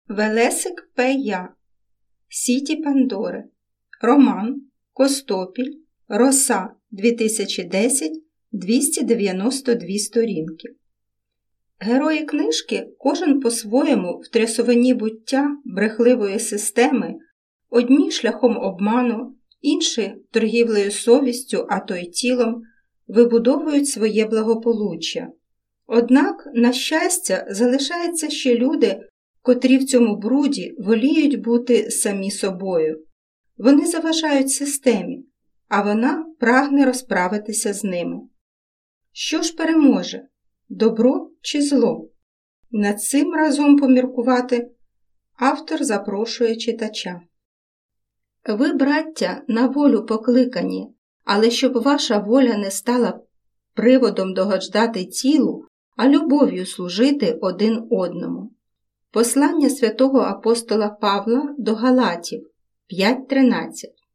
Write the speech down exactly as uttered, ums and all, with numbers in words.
Велесик П. Я. Сіті Пандори. Роман. Костопіль. Роса. дві тисячі десять. двісті дев'яносто дві сторінки. Герої книжки кожен по-своєму в трясовині буття брехливої системи, одні шляхом обману, інші торгівлею совістю, а то й тілом, вибудовують своє благополуччя. Однак, на щастя, залишаються ще люди, котрі в цьому бруді воліють бути самі собою. Вони заважають системі, а вона прагне розправитися з ними. Що ж переможе? Добро чи зло? Над цим разом поміркувати автор запрошує читача. Ви, браття, на волю покликані, але щоб ваша воля не стала приводом догодждати тілу, а любов'ю служити один одному. Послання святого апостола Павла до Галатів п'ять тринадцять.